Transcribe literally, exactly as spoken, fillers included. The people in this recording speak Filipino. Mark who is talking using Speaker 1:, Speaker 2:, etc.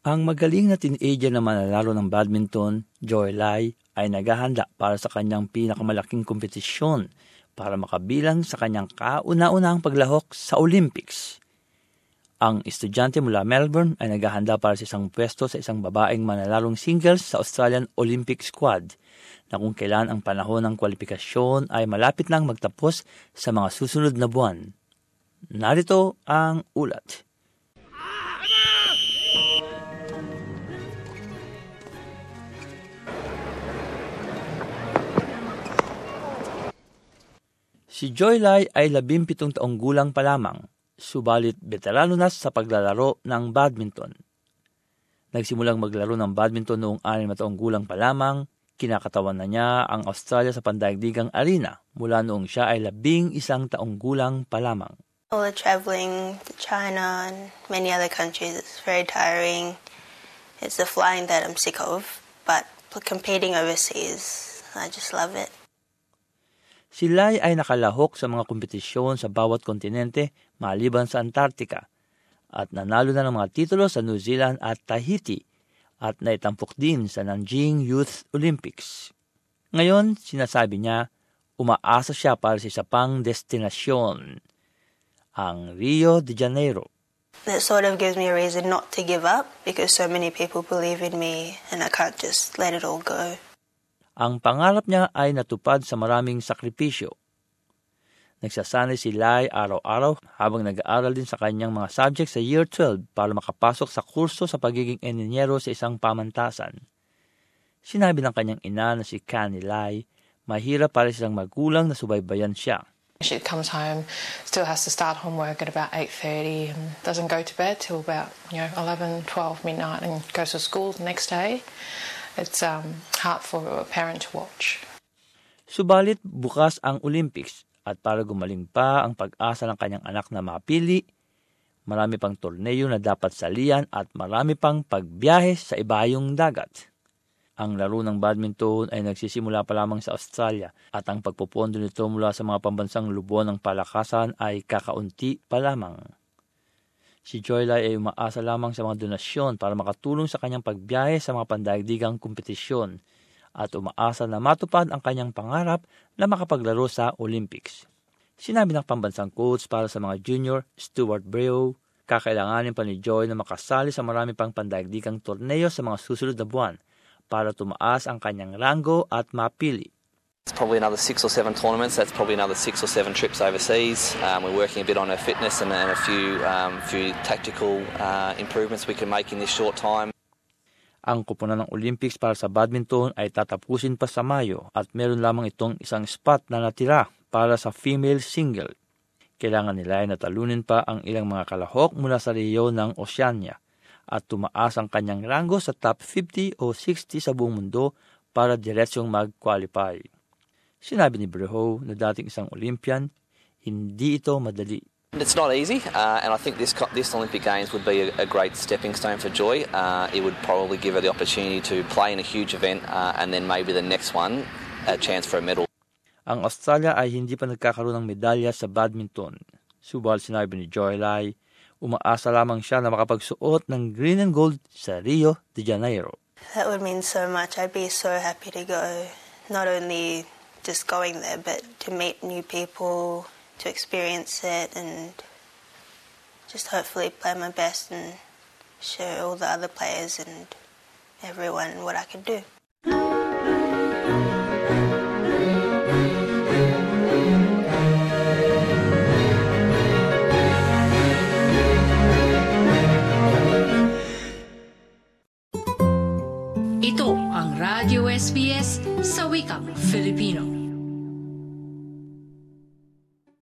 Speaker 1: Ang magaling na teenager na manlalaro ng badminton, Joy Lai, ay naghahanda para sa kanyang pinakamalaking kompetisyon para makabilang sa kanyang kauna-unahang paglahok sa Olympics. Ang estudyante mula Melbourne ay naghahanda para sa isang pwesto sa isang babaeng manlalarong singles sa Australian Olympic Squad na kung kailan ang panahon ng kwalifikasyon ay malapit nang magtapos sa mga susunod na buwan. Narito ang ulat. Si Joy Lai ay labimpitong taong gulang pa lamang, subalit veterano na sa paglalaro ng badminton. Nagsimulang maglaro ng badminton noong anim na taong gulang pa lamang, kinakatawan na niya ang Australia sa pandaigdigang arena mula noong siya ay labing isang taong gulang pa lamang.
Speaker 2: All the traveling to China and many other countries, it's very tiring. It's the flying that I'm sick of, but competing overseas, I just love it.
Speaker 1: Si Lai ay nakalahok sa mga kompetisyon sa bawat kontinente maliban sa Antarctica at nanalo na ng mga titulo sa New Zealand at Tahiti at naitampok din sa Nanjing Youth Olympics. Ngayon, sinasabi niya, umaasa siya para sa isa pang destinasyon, ang Rio de Janeiro.
Speaker 2: That sort of gives me a reason not to give up because so many people believe in me and I can't just let it all go.
Speaker 1: Ang pangarap niya ay natupad sa maraming sakripisyo. Nagsasanay si Lai araw-araw habang nag-aaral din sa kanyang mga subjects sa Year twelve para makapasok sa kurso sa pagiging engineero sa isang pamantasan. Sinabi ng kanyang ina na si Connie Lai, mahirap para silang magulang na subaybayan siya.
Speaker 3: She comes home, still has to start homework at about eight thirty and doesn't go to bed till about, you know, eleven, twelve midnight and goes to school the next day. It's um, hard for a parent to watch.
Speaker 1: Subalit bukas ang Olympics at para gumaling pa ang pag-asa ng kanyang anak na mapili, marami pang torneo na dapat salian at marami pang pagbiyahe sa ibayong dagat. Ang laro ng badminton ay nagsisimula pa lamang sa Australia at ang pagpupondo nito mula sa mga pambansang lubon ng palakasan ay kakaunti pa lamang. Si Joy Lai ay umaasa lamang sa mga donasyon para makatulong sa kanyang pagbiyahe sa mga pandaigdigang kompetisyon at umaasa na matupad ang kanyang pangarap na makapaglaro sa Olympics. Sinabi ng pambansang coach para sa mga junior, Stuart Breau, kakailanganin pa ni Joy na makasali sa marami pang pandaigdigang torneo sa mga susunod na buwan para tumaas ang kanyang rango at mapili.
Speaker 4: It's probably another six or seven tournaments. That's probably another six or seven trips overseas. Um, we're working a bit on her fitness and, and a few um, few tactical uh, improvements we can make in this short time.
Speaker 1: Ang kupunan ng Olympics para sa badminton ay tatapusin pa sa Mayo at meron lamang itong isang spot na natira para sa female single. Kailangan nila ay natalunin pa ang ilang mga kalahok mula sa Rio ng Oceania at tumaas ang kanyang rango sa top fifty o sixty sa buong mundo para diretsyong mag-qualify. Sinabi ni Breho na dating isang Olympian, hindi ito madali.
Speaker 4: It's not easy, uh, and I think this this Olympic Games would be a, a great stepping stone for Joy. Uh, it would probably give her the opportunity to play in a huge event, uh, and then maybe the next one, a chance for a medal.
Speaker 1: Ang Australia ay hindi pa nagkakaroon ng medalya sa badminton. Subal sinabi ni Joy Lai, umaasa lamang siya na makapagsuot ng green and gold sa Rio de Janeiro.
Speaker 2: That would mean so much. I'd be so happy to go. Not only just going there, but to meet new people, to experience it, and just hopefully play my best and show all the other players and everyone what I can do.
Speaker 5: Ito ang Radio S B S sa wikang Filipino.